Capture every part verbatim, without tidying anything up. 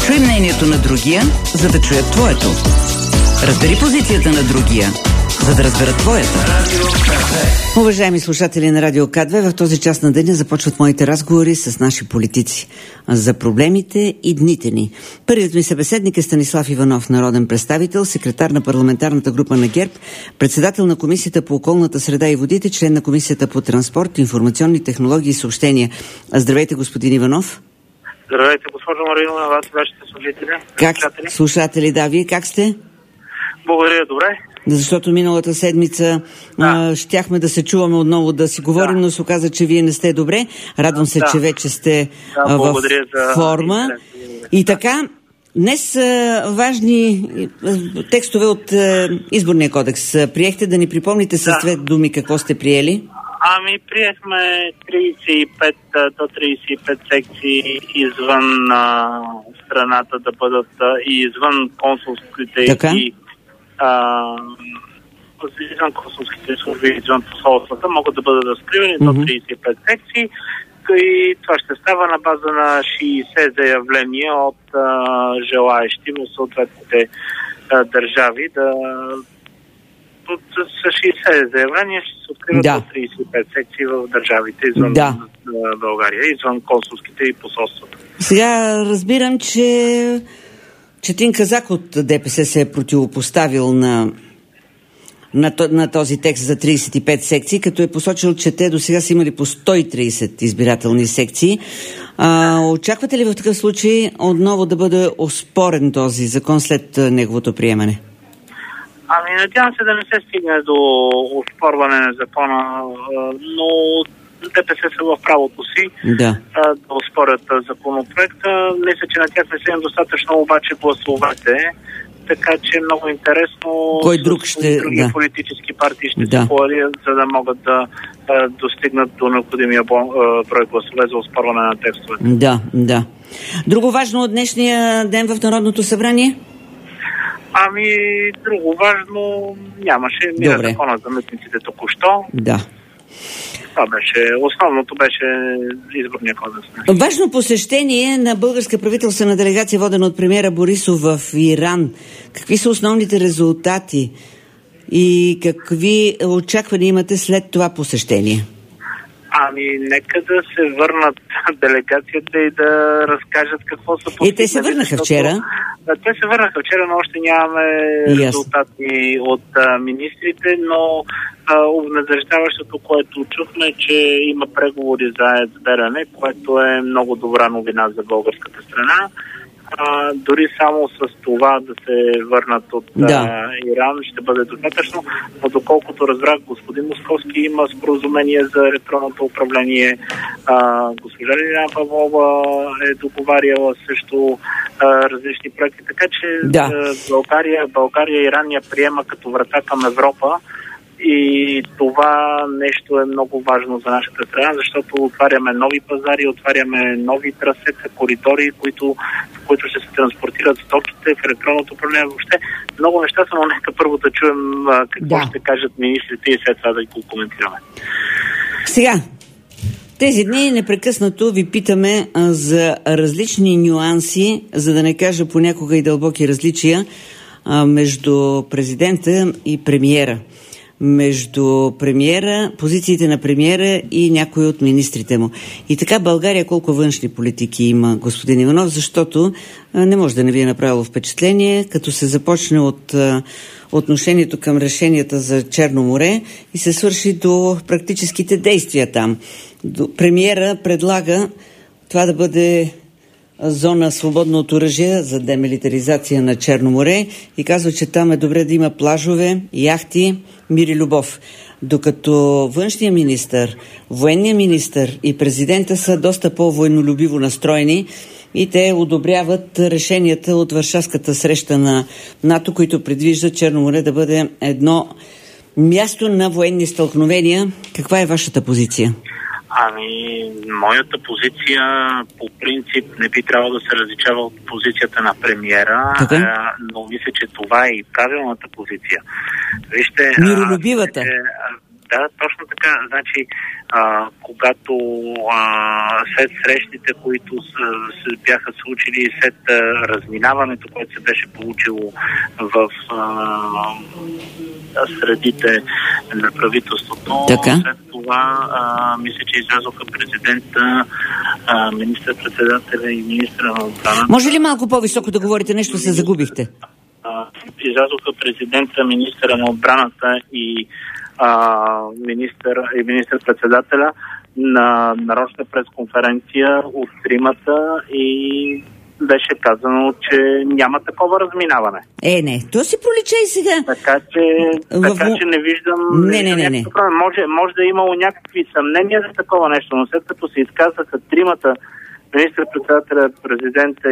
Чуй мнението на другия, за да чуят твоето. Разбери позицията на другия, за да разберат твоята. Уважаеми слушатели на Радио К две, в този час на деня започват моите разговори с наши политици за проблемите и дните ни. Първият ми събеседник е Станислав Иванов, народен представител, секретар на парламентарната група на ГЕРБ, председател на Комисията по околната среда и водите, член на Комисията по транспорт, информационни технологии и съобщения. Здравейте, господин Иванов. Здравейте, госпожо Маринова, на вас и вашите служители. Как, слушатели? слушатели, да, вие как сте? Благодаря, добре. Защото миналата седмица да. а, щяхме да се чуваме отново да си говорим, да. но се оказа, че вие не сте добре. Радвам се, да. че вече сте да, а, в за форма. И така, днес а, важни а, текстове от а, Изборния кодекс. Приехте да ни припомните с да. две думи какво сте приели? Ами, приехме тридесет и пет до тридесет и пет секции извън а, страната да бъдат а, и извън консулските така? и а, извън консулските служби, извън посолствата могат да бъдат разкривани mm-hmm. до тридесет и пет секции и това ще става на база на шейсет заявления от а, желаещи в съответните а, държави да с шейсет заявления ще се откриват да. до тридесет и пет секции в държавите извън да. България, извън консулските и посолствата. Сега разбирам, че Четин Казак от ДПС се е противопоставил на, на, на този текст за тридесет и пет секции, като е посочил, че те до сега са имали по сто и тридесет избирателни секции. А, очаквате ли в такъв случай отново да бъде оспорен този закон след неговото приемане? Ами, надявам се да не се стигне до оспорване на закона, но ДПС са в правото си да, да оспорят законопроекта. Мисля, че на тях не са им достатъчно обаче гласовете, така че е много интересно кой друг ще... други да. политически партии ще да. се коалират, за да могат да, да достигнат до необходимия брой гласове за оспорване на текстовете. Да, да. Друго важно от днешния ден в Народното събрание? Ами, друго важно нямаше. Мира закона за митниците току-що. Да. Това беше, основното беше Изборния кодекс. Важно посещение на българска правителствена делегация, водена от премиера Борисов в Иран. Какви са основните резултати и какви очаквания имате след това посещение? Ами, нека да се върнат делегацията и да разкажат какво са постигнали. И те се върнаха вчера? Те се върнаха вчера, но още нямаме yes. резултати от а, министрите, но обнадеждаващото, което чухме, че има преговори за АЕЦ Белене, което е много добра новина за българската страна. А, дори само с това да се върнат от да. а, Иран ще бъде достатъчно, но доколкото разбрах, господин Московски има споразумение за електронното управление, а, госпожа Лиляна Павлова е договаряла също а, различни проекти, така че да. а, България, България и Иран я приема като врата към Европа. И това нещо е много важно за нашата страна, защото отваряме нови пазари, отваряме нови трасета, коридори, които, в които ще се транспортират стоките в електронното управление. Въобще много неща са, но нека първо да чуем а, какво да. ще кажат министрите и след това да го коментираме. Сега, тези дни непрекъснато ви питаме а, за различни нюанси, за да не кажа понякога и дълбоки различия а, между президента и премиера. Между премиера, позициите на премиера и някои от министрите му. И така България колко външни политики има, господин Иванов, защото а, не може да не ви е направило впечатление, като се започне от а, отношението към решенията за Черно море и се свърши до практическите действия там. До, премиера предлага това да бъде зона свободно от оръжие за демилитаризация на Черно море и казва, че там е добре да има плажове, яхти, мир и любов. Докато външният министър, военният министър и президента са доста по-военнолюбиво настроени и те одобряват решенията от Варшавската среща на НАТО, които предвиждат Черно море да бъде едно място на военни стълкновения. Каква е вашата позиция? Ами, моята позиция по принцип не би трябвало да се различава от позицията на премиера, okay. а, но мисля, че това е и правилната позиция. Вижте, миролюбивата. А, Да, точно така. Значи, а, когато а, след срещите, които са, се бяха случили, след а, разминаването, което се беше получило в а, средите на правителството, така. след това а, мисля, че излязоха президента, а, министър-председателя и министра на отбраната. Може ли малко по-високо да говорите? Нещо се загубихте. А, излязоха президента, министра на отбраната и а, министър, и министър-председателя на нарочна пресконференция от тримата и беше казано, че няма такова разминаване. Е, не, то си пролича и сега. Така че, в... така, че не виждам... Не, не, не, не. Може, може да е имало някакви съмнения за такова нещо, но след като се изказаха тримата, министър-председателя, президента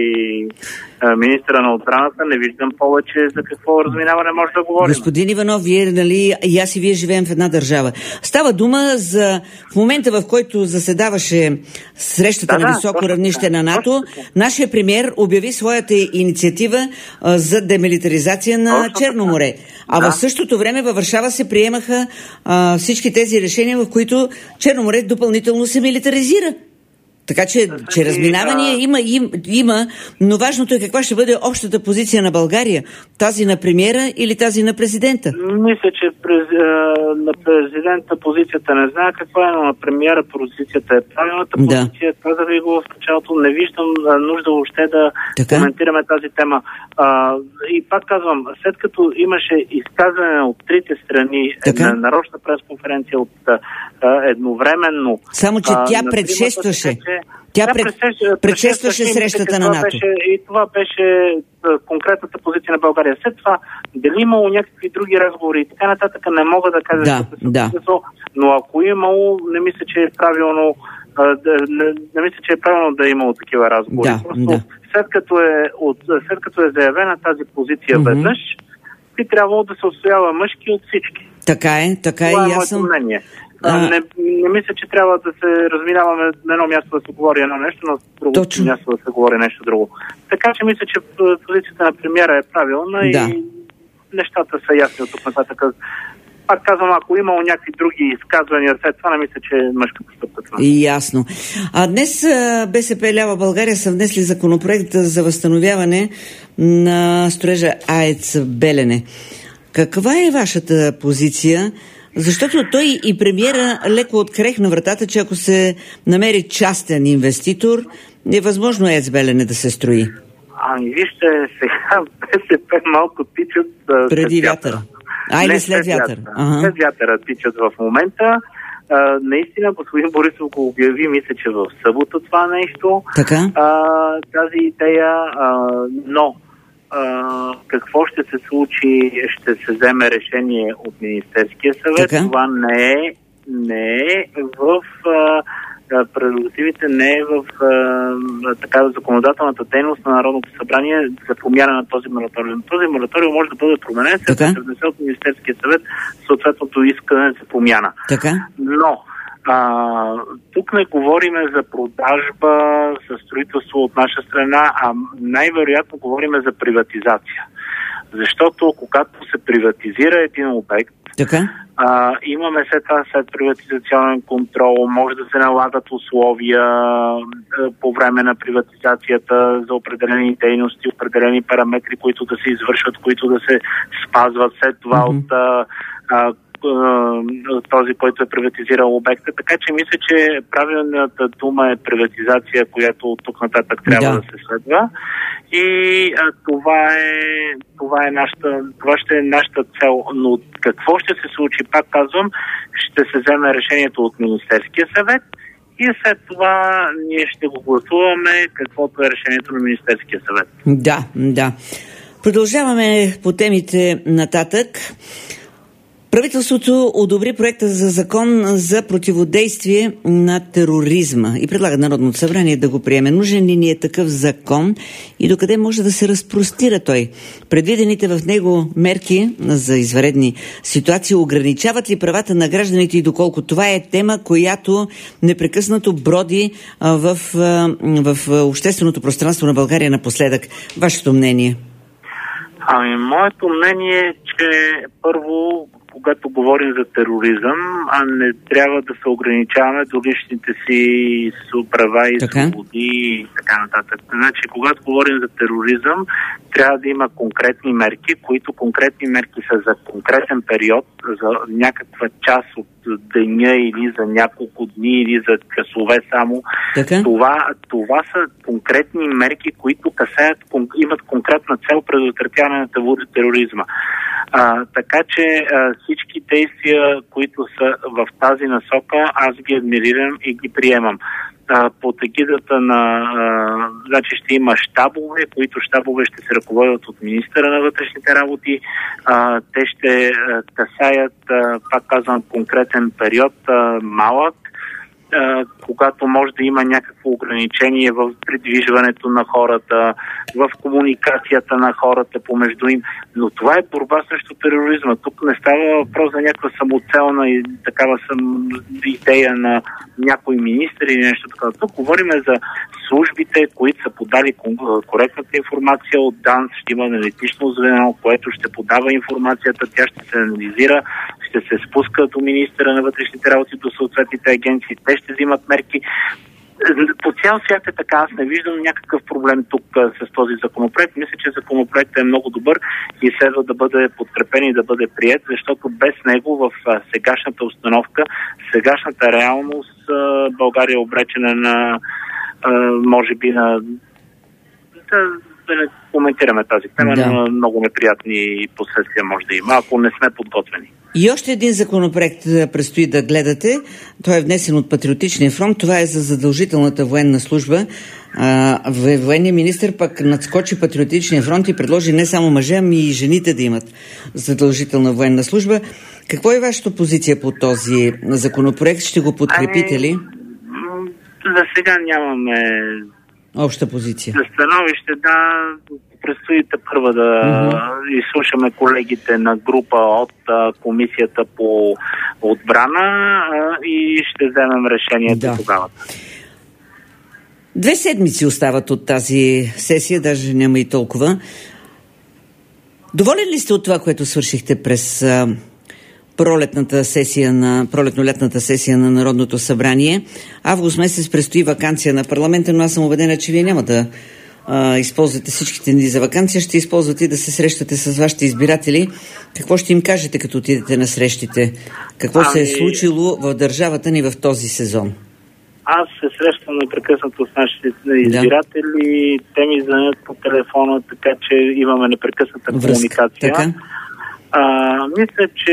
и а, министра на отбраната, не виждам повече за какво разминаване може да говорим. Господин Иванов, вие, нали, и аз и вие живеем в една държава. Става дума за в момента, в който заседаваше срещата да, на високо да, равнище на НАТО, нашия премиер обяви своята инициатива а, за демилитаризация на точно Черно море. А да. В същото време във Варшава се приемаха а, всички тези решения, в които Черно море допълнително се милитаризира. Така че, че разминавания да. има, им, има, но важното е каква ще бъде общата позиция на България. Тази на премиера или тази на президента? Мисля, че през, на президента позицията не знае каква е, но на премиера позицията е правилната позиция. Да. Казах ви го в началото. Не виждам нужда въобще да така? коментираме тази тема. А, и пак казвам, след като имаше изказване от трите страни на нарочна пресконференция от а, едновременно... Само, че тя а, предшестваше... Тя да, пред... предшестваше срещата на НАТО. Беше, и това беше а, конкретната позиция на България. След това, дали имало някакви други разговори и така нататък, не мога да кажа, да, да. но ако имало, не мисля, че е правилно а, да, не, не мисля, че е правилно да е имало такива разговори. Да, Просто да. След, като е от, след като е заявена тази позиция mm-hmm. веднъж, би трябвало да се отстоява мъжки от всички. Така е, така това е. Това е моето мнение. А... Не, не мисля, че трябва да се разминаваме на едно място да се говори едно нещо, на друго Точно. място да се говори нещо друго. Така че мисля, че позицията на премиера е правилна да. и нещата са ясни от тук нататък. Пак казвам, ако имало някакви други изказвания след това, не мисля, че е мъжка постъпка това. Ясно. А днес БСП Лява България са внесли законопроект за възстановяване на строежа АЕЦ Белене. Каква е вашата позиция? Защото той и премиера леко открехна вратата, че ако се намери частен инвеститор, е възможно АЕЦ Белене да се строи. Ами вижте, сега БСП малко тичат преди вятъра. Айде Не, след вятър. Ага. След вятъра тичат в момента. А, наистина, господин Борисов го обяви, мисля, че в събота това нещо. Така? А, тази идея, а, но а, какво ще се случи, ще се вземе решение от Министерския съвет. Така? Това не е, не е в... А, прерогативите не е в а, така законодателната дейност на Народното събрание за промяна на този мораториум. Този мораториум може да бъде променен, след да се внесе от Министерския съвет съответното искане за промяна. Така? Но а, тук не говориме за продажба, за строителство от наша страна, а най-вероятно говориме за приватизация. Защото когато се приватизира един обект, така? А, имаме след това след приватизационен контрол, може да се налагат условия а, по време на приватизацията за определени дейности, определени параметри, които да се извършват, които да се спазват след това mm-hmm. от а, а, този, който е приватизирал обекта. Така че мисля, че правилната дума е приватизация, която от тук нататък трябва да, да се следва. И а, това е това е нашата, това ще е нашата цел. Но какво ще се случи, пак казвам, ще се вземе решението от Министерския съвет и след това ние ще го гласуваме, каквото е решението на Министерския съвет. Да, да. Продължаваме по темите нататък. Правителството одобри проекта за закон за противодействие на тероризма и предлага Народното събрание да го приеме. Нужен ли ни е такъв закон и докъде може да се разпростира той? Предвидените в него мерки за извънредни ситуации ограничават ли правата на гражданите и доколко това е тема, която непрекъснато броди в, в общественото пространство на България напоследък? Вашето мнение? Ами, моето мнение е, че първо когато говорим за тероризъм, а не трябва да се ограничаваме до личните си права и така? свободи и така нататък. Значи, когато говорим за тероризъм, трябва да има конкретни мерки, които конкретни мерки са за конкретен период, за някаква част от деня или за няколко дни или за часове само. Това, това са конкретни мерки, които касаят, имат конкретна цел предотвратяване на тероризма. А, така че а, всички действия, които са в тази насока, аз ги адмирирам и ги приемам. А, под егидата на... А, значи ще има щабове, които щабове ще се ръководят от министъра на вътрешните работи. А, те ще а, касаят, а, пак казвам, конкретен период, а, малък, а, когато може да има някакво ограничение в придвижването на хората, в комуникацията на хората помежду им. Но това е борба срещу тероризма. Тук не става въпрос за някаква самоцелна и такава съм идея на някой министър или нещо такова. Тук говорим за службите, които са подали коректната информация от ДАНС. Ще има аналитично звено, което ще подава информацията, тя ще се анализира, ще се спуска до министъра на вътрешните работи, до съответните агенции. Те ще взимат мерки. По цял свят е така. Аз не виждам някакъв проблем тук а, с този законопроект. Мисля, че законопроектът е много добър и следва да бъде подкрепен и да бъде приет, защото без него в а, сегашната установка, сегашната реалност, а, България е обречена на, а, може би, на... Да, да не коментираме тази тема, да. Но много неприятни последствия може да има, ако не сме подготвени. И още един законопроект предстои да гледате. Той е внесен от Патриотичния фронт. Това е за задължителната военна служба. Военният министър пък надскочи Патриотичния фронт и предложи не само мъже, ами и жените да имат задължителна военна служба. Какво е вашата позиция по този законопроект? Ще го подкрепите ли? За сега нямаме обща позиция. За становище, да, предстоите първа да uh-huh. изслушаме колегите на група от а, комисията по отбрана а, и ще вземем решението да. Тогава. Две седмици остават от тази сесия, даже няма и толкова. Доволен ли сте от това, което свършихте през а, пролетната сесия на пролетно-летната сесия на Народното събрание? Август месец предстои ваканция на парламента, но аз съм убедена, че вие няма да а, използвате всичките дни за ваканция, ще използвате и да се срещате с вашите избиратели. Какво ще им кажете, като отидете на срещите? Какво ами... се е случило в държавата ни в този сезон? Аз се срещам непрекъснато с нашите избиратели, да. Те ми звънят по телефона, така че имаме непрекъсната Връзка. комуникация. Така? А, мисля, че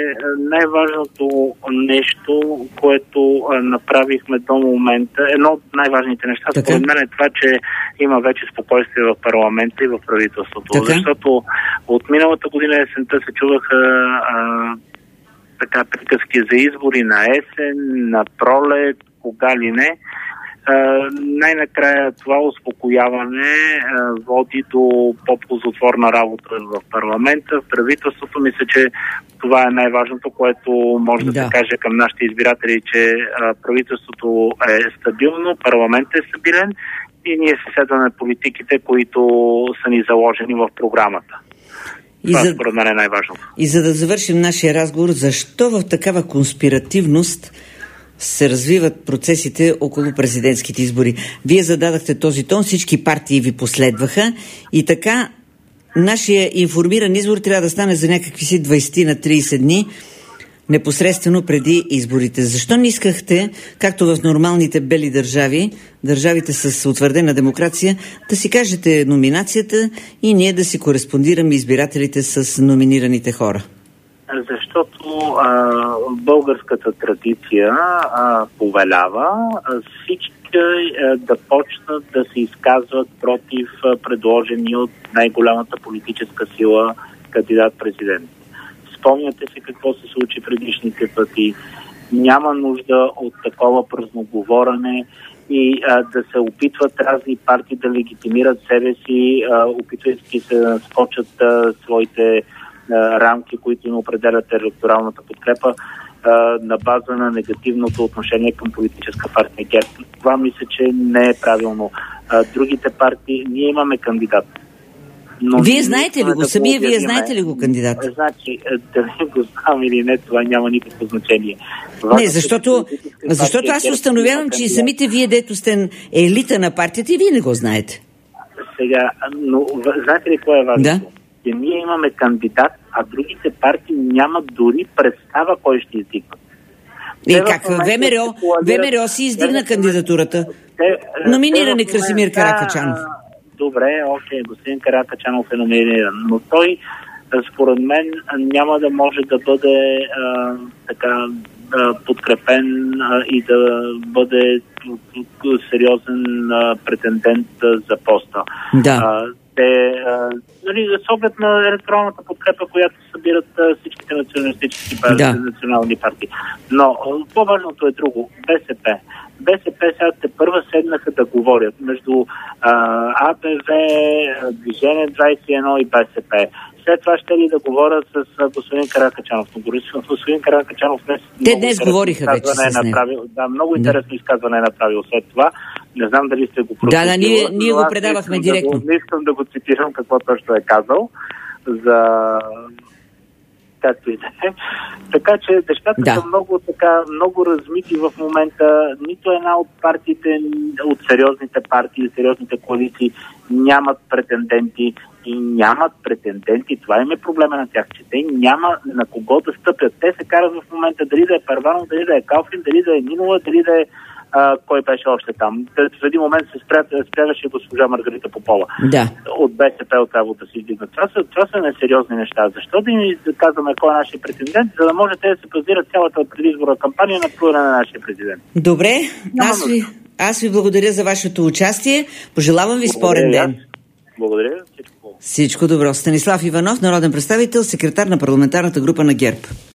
най-важното нещо, което а, направихме до момента, едно от най-важните неща, според мен е това, че има вече спокойствие в парламента и в правителството. Така? Защото от миналата година есента се чуваха а, така приказки за избори на есен, на пролет, кога ли не. Uh, най-накрая това успокояване uh, води до по-ползотворна работа в парламента, в правителството. Мисля, че това е най-важното, което може да, да се каже към нашите избиратели, че uh, правителството е стабилно, парламентът е стабилен и ние се следваме политиките, които са ни заложени в програмата. И това за... според мен е най-важното. И за да завършим нашия разговор, защо в такава конспиративност се развиват процесите около президентските избори? Вие зададахте този тон, всички партии ви последваха и така нашия информиран избор трябва да стане за някакви си двайсет на трийсет дни, непосредствено преди изборите. Защо не искахте, както в нормалните бели държави, държавите с утвърдена демокрация, да си кажете номинацията и ние да си кореспондираме избирателите с номинираните хора? Защото а, българската традиция а, повелява а, всички а, да почнат да се изказват против а, предложени от най-голямата политическа сила кандидат-президент. Спомняте си какво се случи предишните пъти. Няма нужда от такова празноговорене и а, да се опитват разни партии да легитимират себе си, а, опитвайки се да скочат а, своите рамки, които им определят електоралната подкрепа а, на база на негативното отношение към политическа партия ГЕРБ. Това мисля, че не е правилно. А, другите партии, ние имаме кандидат. Но вие знаете ли го? Да Самия вие знаете ли го кандидат? Значи, дали го знам или не, това няма никакво значение. Не, защото, защото аз установявам, че и самите вие, дето сте елита на партията, и вие не го знаете. Сега, но знаете ли какво е важно? Да. Че ние имаме кандидат, а другите партии нямат дори представа кой ще издигнат. И как? ВМРО, ВМРО си издигна кандидатурата. Номиниране Красимир Каракачанов. Добре, окей, господин Каракачанов е номиниран, но той, според мен, няма да може да бъде а, така а, подкрепен а, и да бъде сериозен а, претендент а, за поста. Да. А, те, а, нали, с оглед на електронната подкрепа, която събират а, всичките националистически партии, да. национални партии. Но по-важното е друго. БСП. БСП сега те първа седнаха да говорят между а, АБВ, Движение двайсет и едно и БСП. След това ще ли да говоря с а, господин Каракачанов. Господин Каракачанов днес... Те днес говориха вече с него. Да, много интересно да. изказване е направил след това. Не знам дали сте го прочитали. Да, да, ние, ние го предавахме директно. Да го, не искам да го цитирам какво точно е казал за... както и да е. Така че нещата да. са много, така, много размити в момента. Нито една от партиите, от сериозните партии, сериозните коалиции нямат претенденти и нямат претенденти. Това им е проблема на тях, че те няма на кого да стъпят. Те се карат в момента дали да е Първанов, дали да е Калфин, дали да е Нинова, дали да е А, кой беше още там. В един момент се спрягаше госпожа Маргарита Попова. Да. От БСП от работа си издигнат. Това са, това са несериозни неща. Защо да им казваме кой е нашия президент, за да може те да се базират цялата предизборна кампания на плюване на нашия президент? Добре, аз ви, аз ви благодаря за вашето участие. Пожелавам ви спорен ден. Благодаря. Всичко. Всичко добро. Станислав Иванов, народен представител, секретар на парламентарната група на ГЕРБ.